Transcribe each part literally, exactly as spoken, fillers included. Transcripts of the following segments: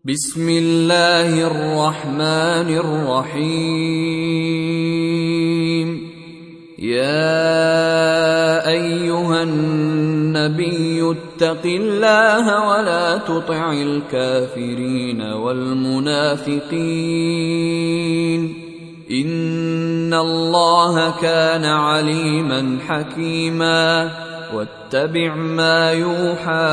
بسم الله الرحمن الرحيم. يا أيها النبي اتق الله ولا تطع الكافرين والمنافقين إن الله كان عليما حكيما. واتبع ما يوحى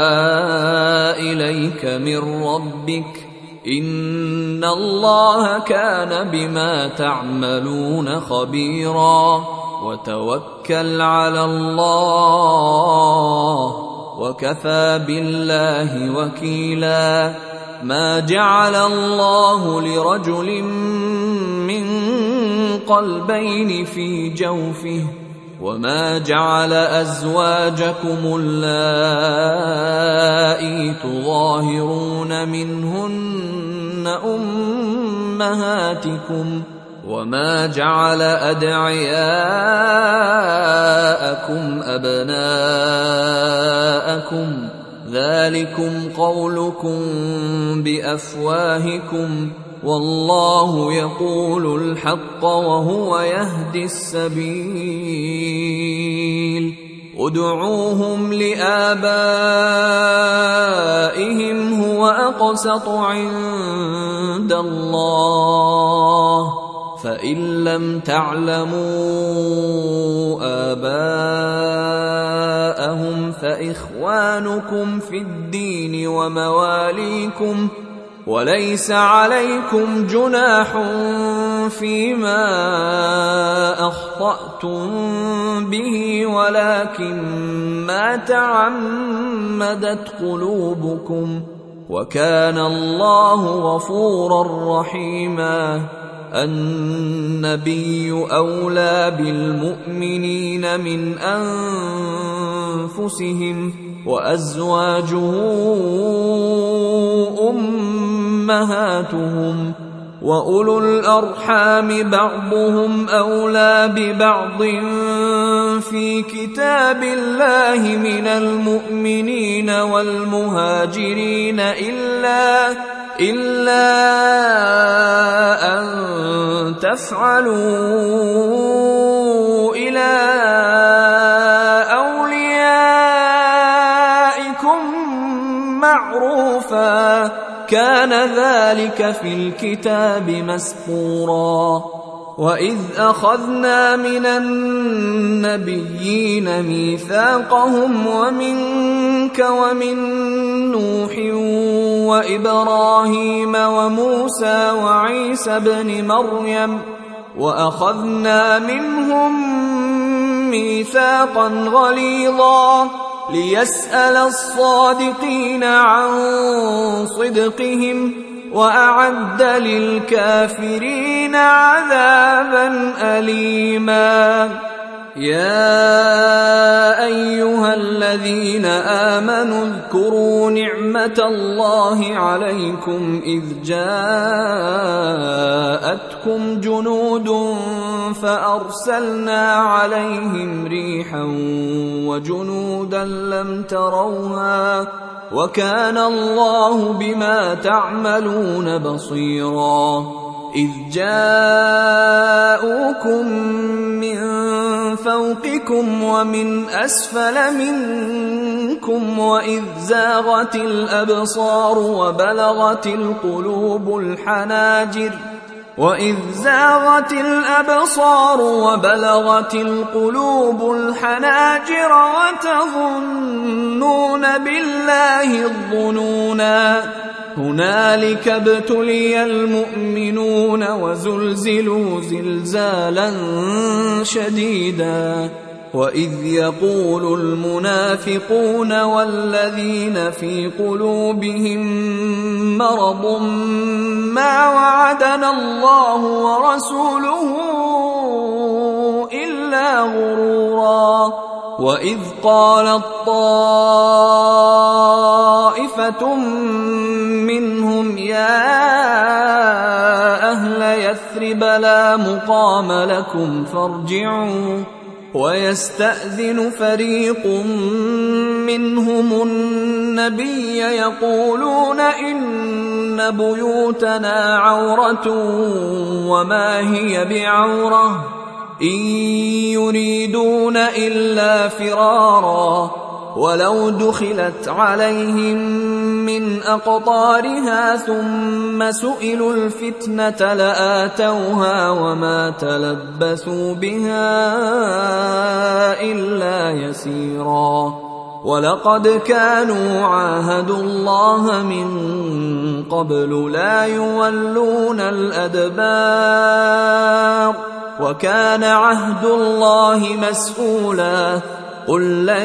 إليك من ربك إن الله كان بما تعملون خبيرا. وتوكل على الله وكفى بالله وكيلا. ما جعل الله لرجل من قلبين في جوفه وما جعل أزواجكم اللائي تظاهرون منهن أمهاتكم وما جعل أدعياءكم أبناءكم ذلكم قولكم بأفواهكم والله يقول الحق وهو يهدي السبيل. ادعوهم لآبائهم هو أقسط عند الله فإن لم تعلموا آباءهم فإخوانكم في الدين ومواليكم وليس عليكم جناح فيما أخطأتم به ولكن ما تعمدت قلوبكم وكان الله غفورا رحيما. النبي أولى بالمؤمنين من أنفسهم وأزواجه أمهاتهم وأولو الأرحام بعضهم أولى ببعض في كتاب الله من المؤمنين والمهاجرين إلا إلا أن تفعلوا إلى أوليائكم معروفا كان ذلك في الكتاب مسطورا. وإذ أخذنا من النبيين ميثاقهم ومنك ومن نوح وإبراهيم وموسى وعيسى ابن مريم وأخذنا منهم ميثاقا غليظا ليسأل الصادقين عن صدقهم وأعد للكافرين عذابا أليما. يا أيها الذين آمنوا اذكروا نعمة الله عليكم إذ جاءتكم جنود فأرسلنا عليهم ريحا وجنودا لم تروها وكان الله بما تعملون بصيرا. إذ جاءوكم من فوقكم ومن أسفل منكم وإذ زاغت الأبصار وبلغت القلوب الحناجر وإذ زاغت الأبصار وبلغت القلوب الحناجر وتظنون بالله الظنونا. هنالك ابتلي المؤمنون وزلزلوا زلزالا شديدا. وإذ يقول المنافقون والذين في قلوبهم مرض ما وعدنا الله ورسوله إلا غرورا. وإذ قالت طائفة منهم يا أهل يثرب لا مقام لكم فارجعوا ويستأذن فريق منهم النبي يقولون إن بيوتنا عورة وما هي بعورة إن يريدون إلا فرارا ولو دخلت عليهم من أقطارها ثم سئلوا الفتنة لآتوها وما تلبثوا بها إلا يسيرا ولقد كانوا عاهدوا الله من قبل لا يولون الأدبار وكان عهد الله مسؤولا قل لن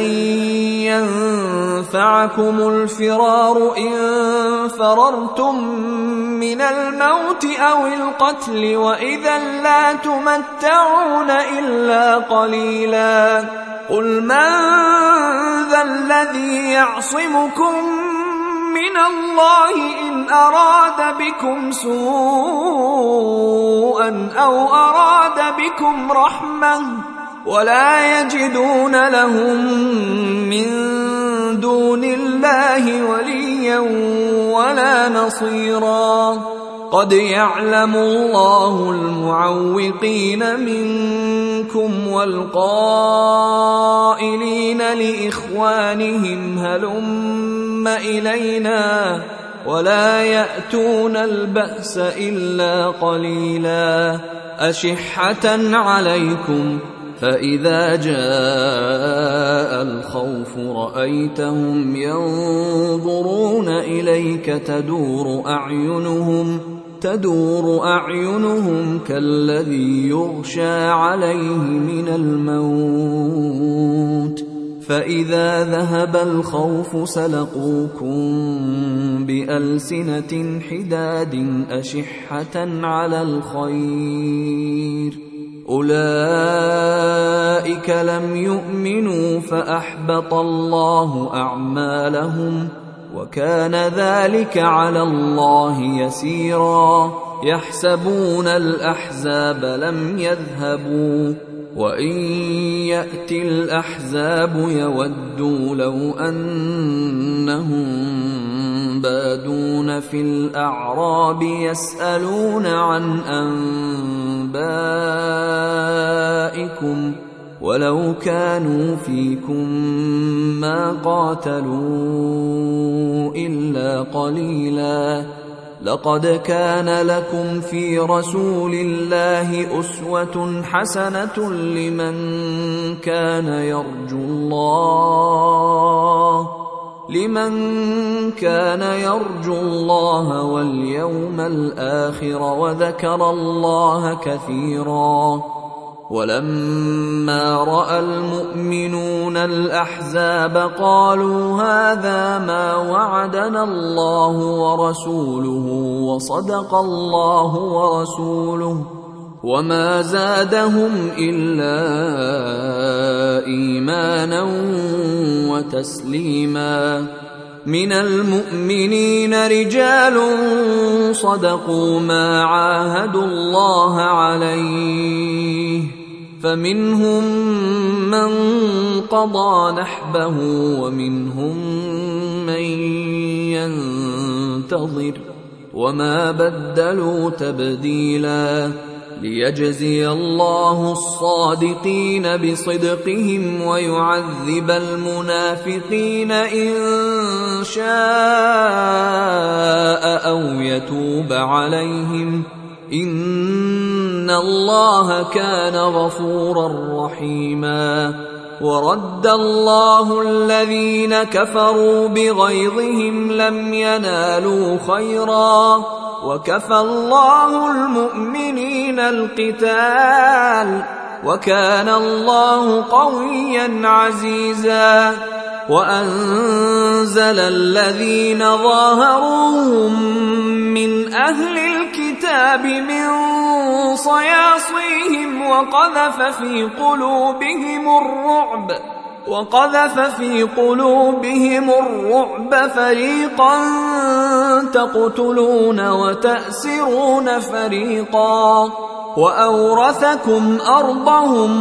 ينفعكم الفرار إن فررتم من الموت أو القتل وإذا لا تمتعون إلا قليلا قل من ذا الذي يعصمكم من الله إن أراد بكم سوءا أو أراد بكم رحمة ولا يجدون لهم من دون الله وليا ولا نصيرا قد يعلم الله المعوقين منكم والقائلين لإخوانهم هلم إلينا ولا يأتون البأس إلا قليلا أشحة عليكم فإذا جاء الخوف رأيتهم ينظرون إليك تدور أعينهم تدور أعينهم كالذي يغشى عليه من الموت فإذا ذهب الخوف سلقوكم بألسنة حداد أشحة على الخير أولئك لم يؤمنوا فأحبط الله أعمالهم وكان ذلك على الله يسيرا يحسبون الأحزاب لم يذهبوا وإن يأتي الأحزاب يودوا لو أنهم بادون في الأعراب يسألون عن أنبائكم ولو كانوا فيكم ما قاتلوا إلا قليلا لقد كان لكم في رسول الله أسوة حسنة لمن كان يرجو الله لمن كان يرجو الله واليوم الآخر وذكر الله كثيرا ولما رأى المؤمنون الأحزاب قالوا هذا ما وعدنا الله ورسوله وصدق الله ورسوله وما زادهم إلا إيمانا وتسليما من المؤمنين رجال صدقوا ما عاهدوا الله عليه فمنهم من قضى نحبه ومنهم من ينتظر وما بدلوا تبديلا ليجزي الله الصادقين بصدقهم ويعذب المنافقين إن شاء أو يتوب عليهم إن الله كان غفورا رحيما ورد الله الذين كفروا بغيظهم لم ينالوا خيرا وكفى الله المؤمنين القتال وكان الله قويا عزيزا وأنزل الذين ظاهروهم من أهل الكتاب من صياصيهم وقذف في قلوبهم الرعب وقذف في قلوبهم الرعب فريقا تقتلون وتأسرون فريقا وأورثكم أرضهم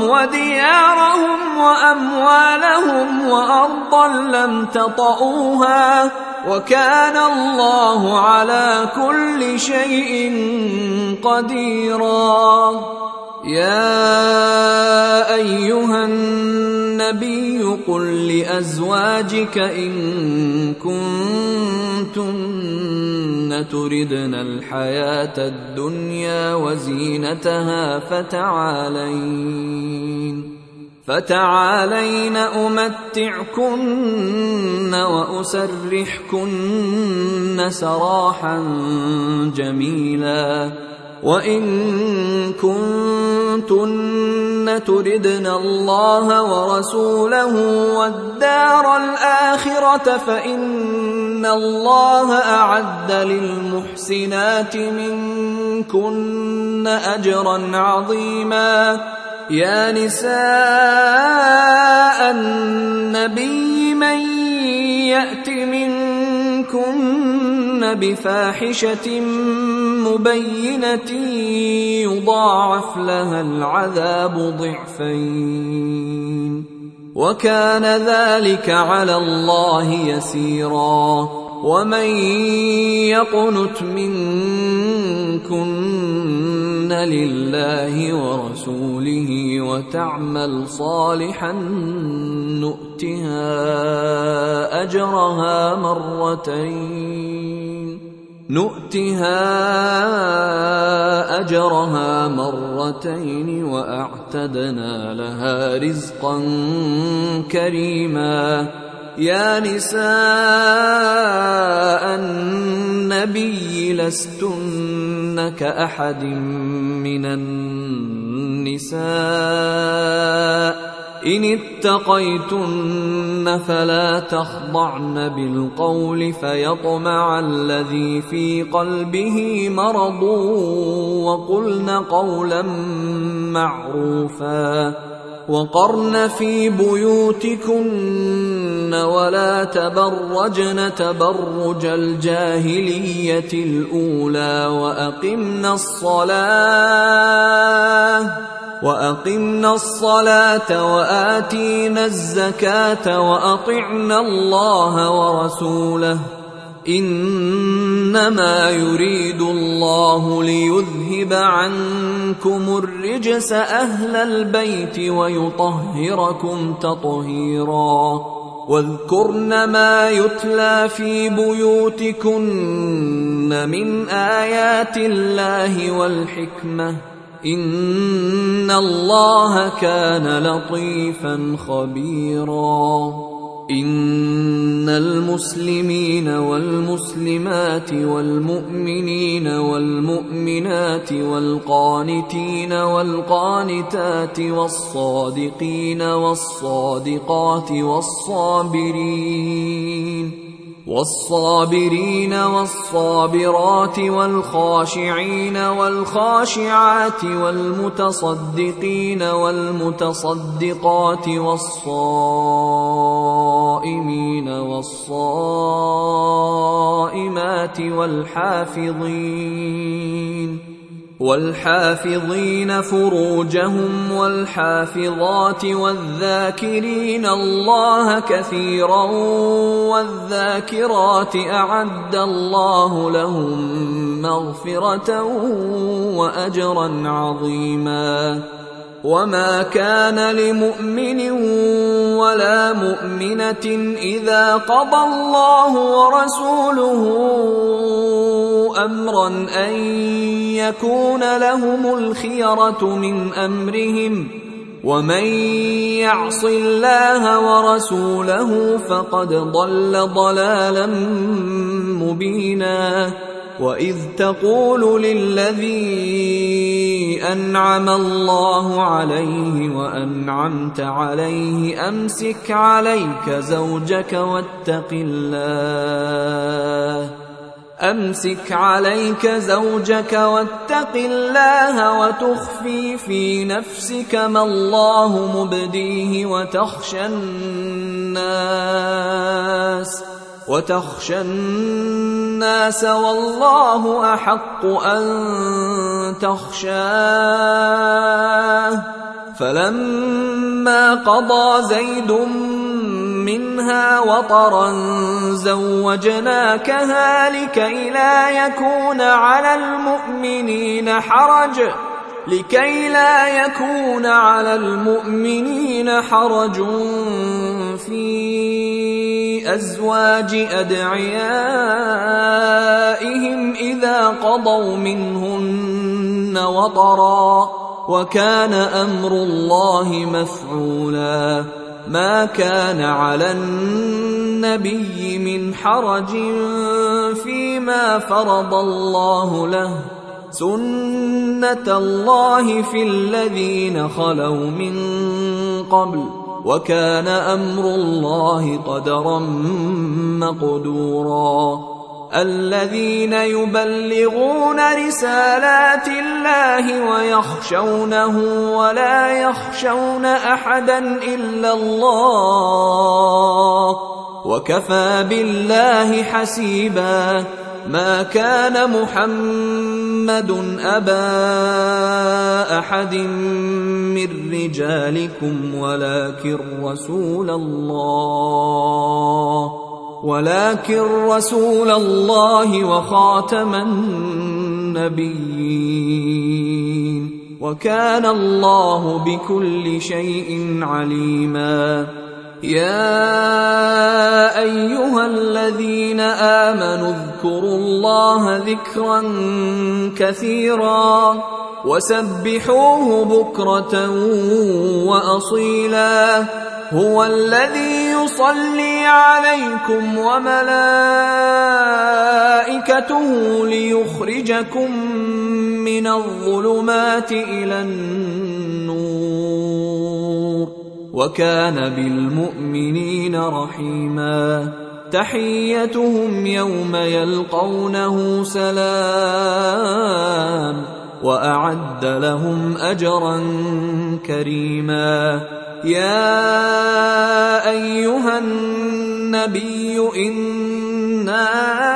وديارهم وأموالهم وأرضا لم تطئوها وكان الله على كل شيء قديرا. يا أيها النبي قل لأزواجك إن كنتن تردن الحياة الدنيا وزينتها فتعالين فتعالين أمتعكن وأسرحكن سراحا جميلا. وإن كنتن تردن الله ورسوله والدار الآخرة فإن الله أعد للمحسنات منكن أجرا عظيما. يا نساء النبي من يأت منكن بفاحشة مبينة يضاعف لها العذاب ضعفين وكان ذلك على الله يسيرا. ومن يقنت منكن لله ورسوله وتعمل صالحا نؤتها أجرها مرتين نؤتها أجرها مرتين وأعتدنا لها رزقا كريما. يا نساء النبي لستن كأحد من النساء إن اتقيتن فلا تخضعن بالقول فيطمع الذي في قلبه مرض وقلن قولا معروفا. وقرن في بيوتكن ولا تبرجن تبرج الجاهلية الأولى وأقمن الصلاة وأقمنا الصلاة وآتينا الزكاة وأطعنا الله ورسوله إنما يريد الله ليذهب عنكم الرجس أهل البيت ويطهركم تطهيرا. واذكرن ما يتلى في بيوتكن من آيات الله والحكمة إن الله كان لطيفا خبيرا. إن المسلمين والمسلمات والمؤمنين والمؤمنات والقانتين والقانتات والصادقين والصادقات والصابرين والصابرين والصابرات والخاشعين والخاشعات والمتصدقين والمتصدقات والصائمين والصائمات والحافظين والحافظين فروجهم والحافظات والذاكرين الله كثيرا والذاكرات أعد الله لهم مغفرة وأجرا عظيما. وما كان لمؤمن ولا مؤمنة إذا قضى الله ورسوله أمرا أن يكون لهم الخيرة من أمرهم ومن يعص الله ورسوله فقد ضل ضلالا مبينا. وإذ تقول للذي أنعم الله عليه وأنعمت عليه أمسك عليك زوجك واتق الله أمسك عليك زوجك واتق الله وتخفي في نفسك ما الله مبديه وتخشى الناس وتخشى الناس والله أحق أن تخشاه. فلما قضى زيد منها وطرا زوجناكها لكي لا يكون على المؤمنين حرج لكي لا يكون على المؤمنين حرج في أزواج أدعيائهم إذا قضوا منهن وطرا وكان أمر الله مفعولا ما كان على النبي من حرج فيما فرض الله له سنة الله في الذين خلوا من قبل وكان أمر الله قدرا مقدورا الذين يبلغون رسالات الله ويخشونه ولا يخشون أحدا إلا الله وكفى بالله حسيبا ما كان محمد أبا أحد من رجالكم ولكن رسول الله ولكن رسول الله وخاتم النبيين وكان الله بكل شيء عليما يا أيها الذين آمنوا اذكروا الله ذكرا كثيرا وسبحوه بكرة وأصيلا هو الذي يصلي عليكم وملائكته ليخرجكم من الظلمات إلى النور وكان بالمؤمنين رحيما تحيتهم يوم يلقونه سلام وأعد لهم أجرا كريما يا أيها النبي إنا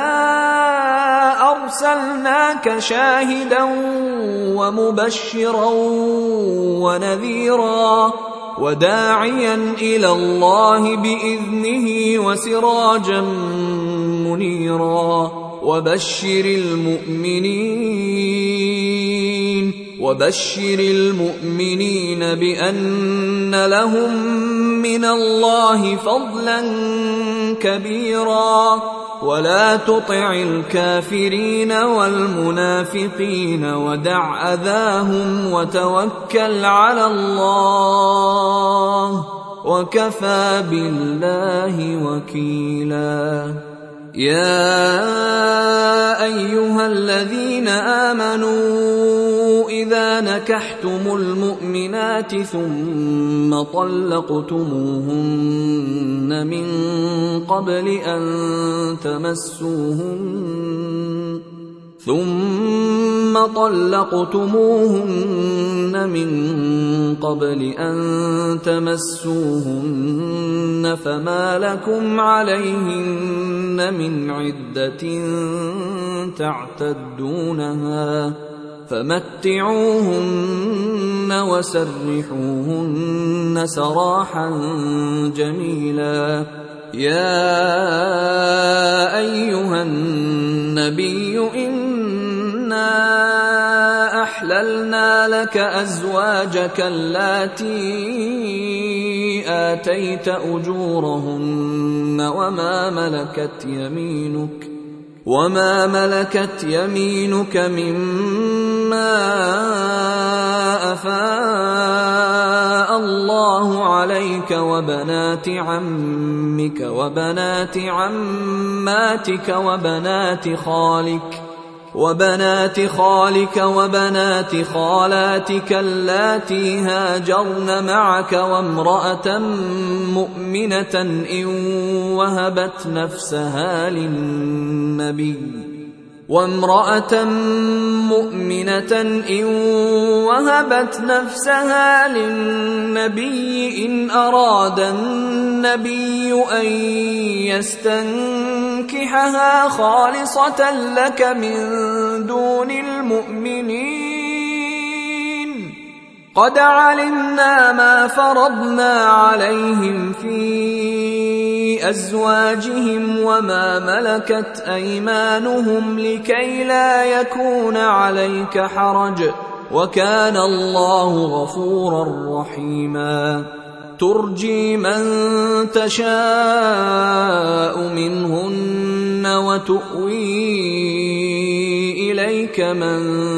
أرسلناك شاهدا ومبشرا ونذيرا وداعيا إلى الله بإذنه وسراجا منيرا وبشر المؤمنين وبشر المؤمنين بأن لهم من الله فضلا كبيرا ولا تطع الكافرين والمنافقين ودع أذاهم وتوكل على الله وكفى بالله وكيلا يا أيها الذين آمنوا إذا نكحتم المؤمنات ثم طلقتموهن من قبل أن تمسوهن ثم طلقتموهن من قبل أن تمسوهن فما لكم عليهن من عدة تعتدونها فمتعوهن وسرحوهن سراحا جميلا يا أيها النبي إنا أحللنا لك أزواجك اللاتي آتيت أجورهن وما ملكت يمينك وما ملكت يمينك مما أفاء الله عليك وبنات عمك وبنات عماتك وبنات خالك وبنات خالك وبنات خالاتك اللاتي هاجرن معك وامرأة مؤمنة إن وهبت نفسها للنبي وامرأة مؤمنة إن وهبت نفسها للنبي إن أراد النبي أن يستنكحها خالصة لك من دون المؤمنين قد علمنا ما فرضنا عليهم في أزواجهم وما ملكت أيمانهم لكي لا يكون عليك حرج، وكان الله غفورا رحيما. ترجي من تشاء منهن وتؤوي إليك من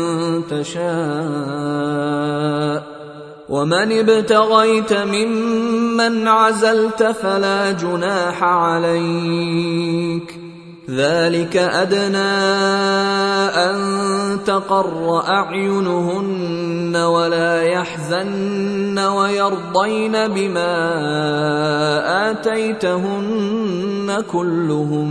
تشاء، ومن ابتغيت ممن عزلت فلا جناح عليك، ذلك أدنى أن تقر أعينهن ولا يحزن ويرضين بما آتيتهن كلهم،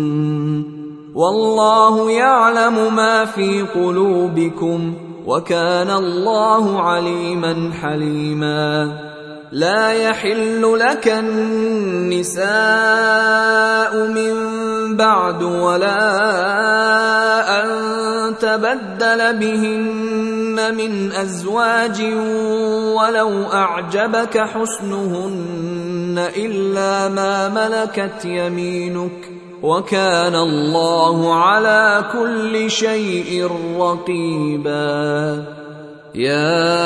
والله يعلم ما في قلوبكم، وكان الله عليما حليما. لا يحل لك النساء من بعد ولا أن تبدل بهن من أزواج ولو أعجبك حسنهن إلا ما ملكت يمينك، وكان الله على كل شيء رقيبا. يا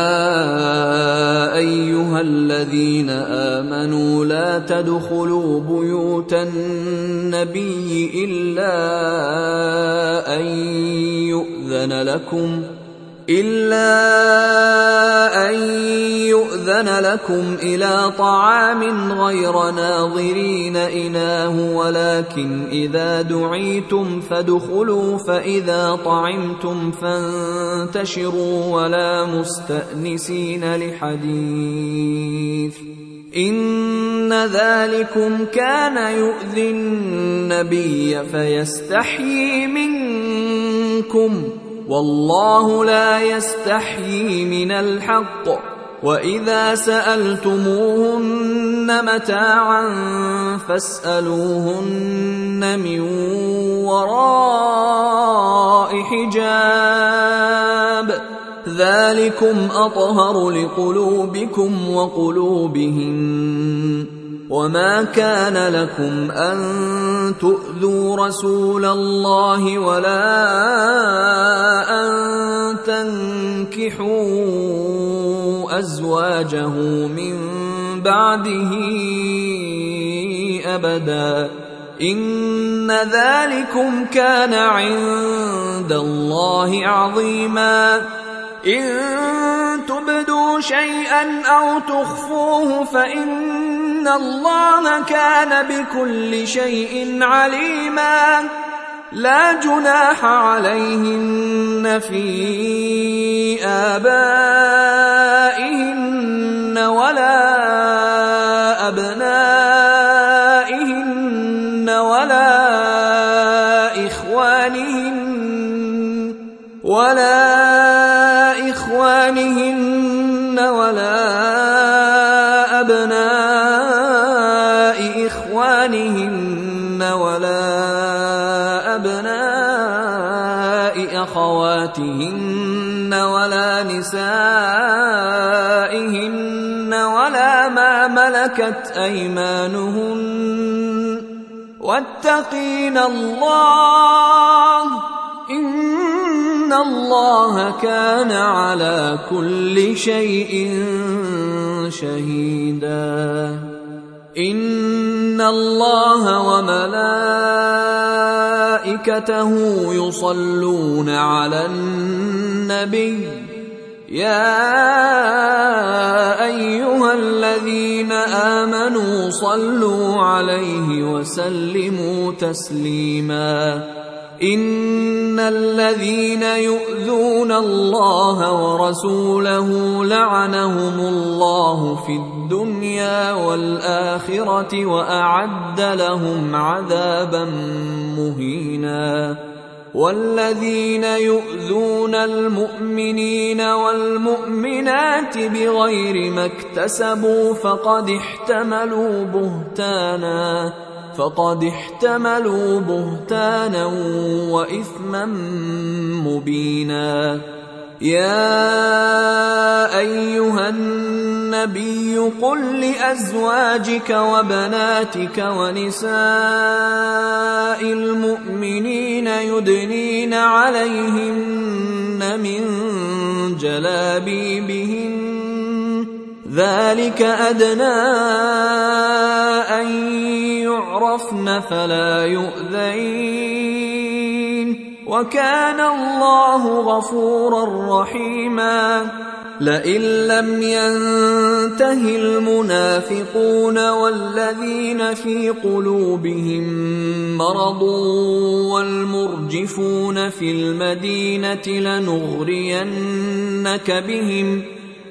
أيها الذين آمنوا لا تدخلوا بيوت النبي إلا أن يؤذن لكم إلا أن يؤذن لكم إلى طعام غير ناظرين إناه، ولكن إذا دعيتم فادخلوا فإذا طعمتم فانتشروا ولا مستأنسين لحديث، إن ذلكم كان يؤذي النبي فيستحيي منكم، والله لا يستحيي من الحق. وإذا سألتموهن متاعا فاسألوهن من وراء حجاب، ذلكم أطهر لقلوبكم وقلوبهم. وما كان لكم أن تؤذوا رسول الله ولا أن تنكحوا أزواجه من بعده أبدا، إن ذلكم كان عند الله عظيما. إن تبدوا شيئا أو تخفوه فإن الله كان بكل شيء عليما. لا جناح عليهن في آبائهن ولا أبنائهن ولا إخوانهن ولا إخوانهن ولا أبناء إخوانهن ولا أبناء أخواتهن ولا نسائهن ولا ما ملكت أيمانهن، واتقين الله إن الله كان على كل شيء شهيدا. إن الله وملائكته يصلون على النبي، يا أيها الذين آمنوا صلوا عليه وسلموا تسليما. إن الذين يؤذون الله ورسوله لعنهم الله في الدنيا والآخرة وأعد لهم عذابا مهينا. والذين يؤذون المؤمنين والمؤمنات بغير ما اكتسبوا فقد احتملوا بهتانا فقد احتملوا بهتانا وإثما مبينا. يا أيها الناس النبي قل لأزواجك وبناتك ونساء المؤمنين يدنين عليهن من جلابيبهن ذلك أدنى أن يعرفن فلا يؤذين وكان الله غفورا رحيما لئن لم ينته المنافقون والذين في قلوبهم مرض والمرجفون في المدينة لنغرينك بهم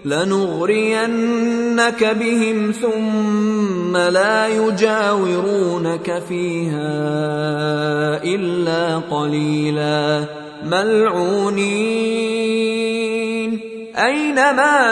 لنغرينك بهم ثم لا يجاورونك فيها إلا قليلا ملعونين أينما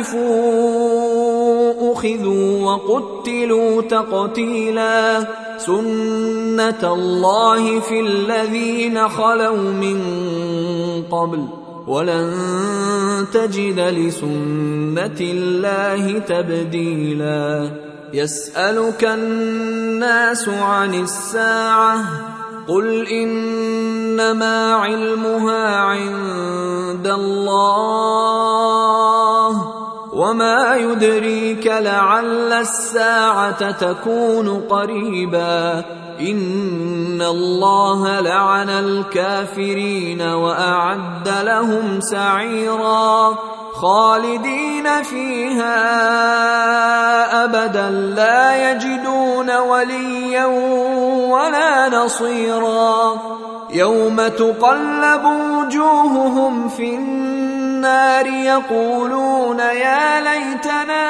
ثقفوا أخذوا وقتلوا تقتيلا سنة الله في الذين خلوا من قبل ولن تجد لسنة الله تبديلا يسألك الناس عن الساعة قل إنما علمها عند الله وما يدريك لعل الساعة تكون قريبا إن الله لعن الكافرين وأعد لهم سعيرا خالدين فيها أبدا لا يجدون وليا ولا نصيرا يوم تقلب وجوههم في النار يقولون يا ليتنا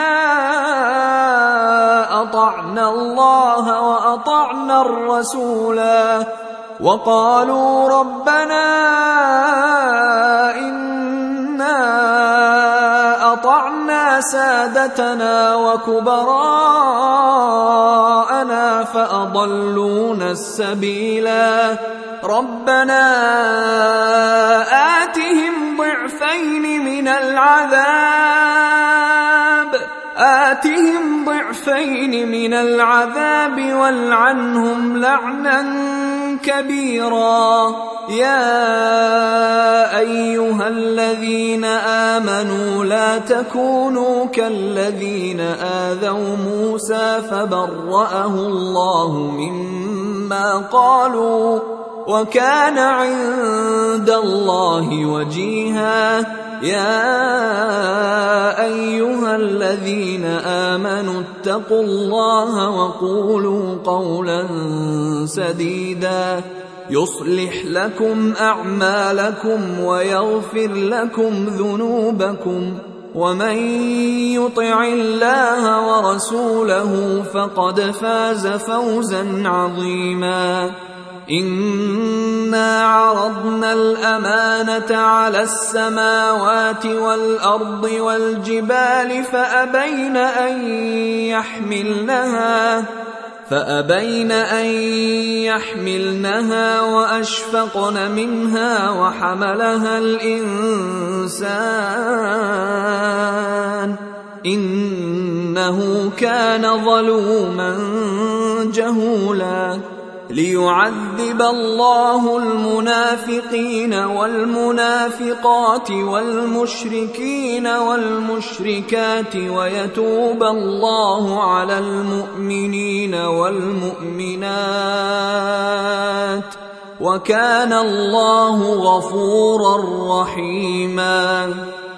أطعنا الله وأطعنا الرسولا وقالوا ربنا إنا أطعنا سادتنا وكبراءنا فأضلونا السبيلا ربنا آتهم ضعفين من العذاب آتهم ضعفين من العذاب والعنهم لعنا كبيرا يا أيها الذين آمنوا لا تكونوا كالذين آذوا موسى فبرأه الله مما قالوا وكان عند الله وجيها يا أيها الذين آمنوا اتقوا الله وقولوا قولا سديدا يصلح لكم أعمالكم ويغفر لكم ذنوبكم ومن يطع الله ورسوله فقد فاز فوزا عظيما إنا عرضنا الأمانة على السماوات والأرض والجبال فأبين أن يحملنها فأبين أن يحملنها وأشفقن منها وحملها الإنسان إنه كان ظلوما جهولا ليعذب الله المنافقين والمنافقات والمشركين والمشركات ويتوب الله على المؤمنين والمؤمنات وكان الله غفورا رحيما